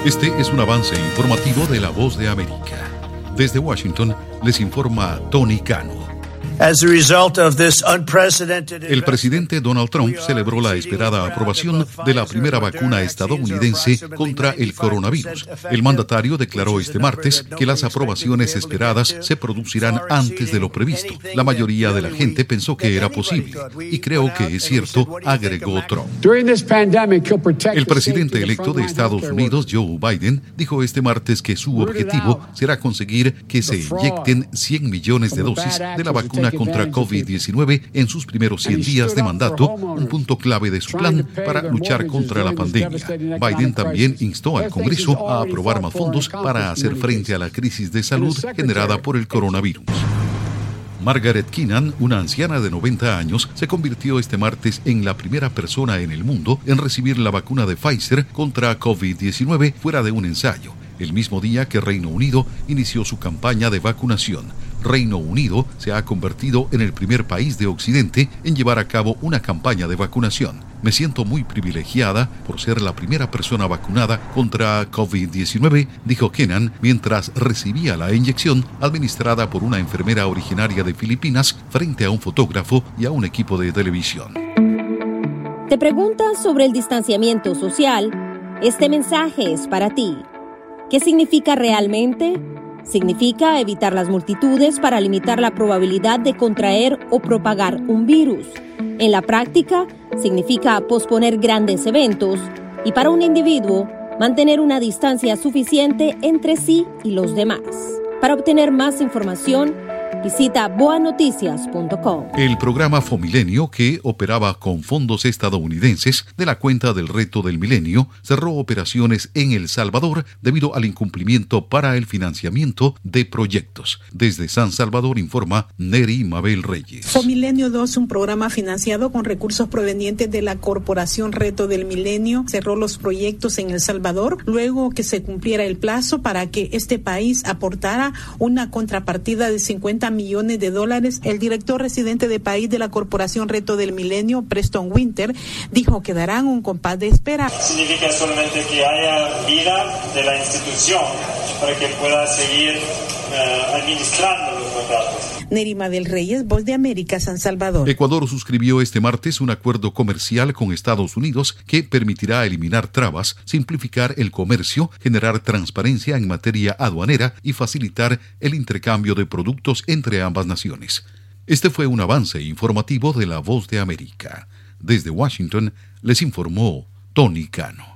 Este es un avance informativo de La Voz de América. Desde Washington les informa Tony Cano. El presidente Donald Trump celebró la esperada aprobación de la primera vacuna estadounidense contra el coronavirus. El mandatario declaró este martes que las aprobaciones esperadas se producirán antes de lo previsto. La mayoría de la gente pensó que era posible, y creo que es cierto, agregó Trump. El presidente electo de Estados Unidos, Joe Biden, dijo este martes que su objetivo será conseguir que se inyecten 100 millones de dosis de la vacuna contra COVID-19 en sus primeros 100 días de mandato, un punto clave de su plan para luchar contra la pandemia. Biden también instó al Congreso a aprobar más fondos para hacer frente a la crisis de salud generada por el coronavirus. Margaret Keenan, una anciana de 90 años, se convirtió este martes en la primera persona en el mundo en recibir la vacuna de Pfizer contra COVID-19 fuera de un ensayo, el mismo día que Reino Unido inició su campaña de vacunación. Reino Unido se ha convertido en el primer país de Occidente en llevar a cabo una campaña de vacunación. Me siento muy privilegiada por ser la primera persona vacunada contra COVID-19, dijo Keenan mientras recibía la inyección administrada por una enfermera originaria de Filipinas frente a un fotógrafo y a un equipo de televisión. ¿Te preguntas sobre el distanciamiento social? Este mensaje es para ti. ¿Qué significa realmente? Significa evitar las multitudes para limitar la probabilidad de contraer o propagar un virus. En la práctica, significa posponer grandes eventos y para un individuo, mantener una distancia suficiente entre sí y los demás. Para obtener más información, visita boanoticias.com. El programa Fomilenio, que operaba con fondos estadounidenses de la cuenta del Reto del Milenio, cerró operaciones en El Salvador debido al incumplimiento para el financiamiento de proyectos. Desde San Salvador informa Neri Mabel Reyes. Fomilenio 2, un programa financiado con recursos provenientes de la Corporación Reto del Milenio, cerró los proyectos en El Salvador luego que se cumpliera el plazo para que este país aportara una contrapartida de 50 millones de dólares. El director residente de país de la Corporación Reto del Milenio, Preston Winter, dijo que darán un compás de espera. Significa solamente que haya vida de la institución para que pueda seguir administrando los contratos. Nerima del Reyes, Voz de América, San Salvador. Ecuador suscribió este martes un acuerdo comercial con Estados Unidos que permitirá eliminar trabas, simplificar el comercio, generar transparencia en materia aduanera y facilitar el intercambio de productos entre ambas naciones. Este fue un avance informativo de La Voz de América. Desde Washington les informó Tony Cano.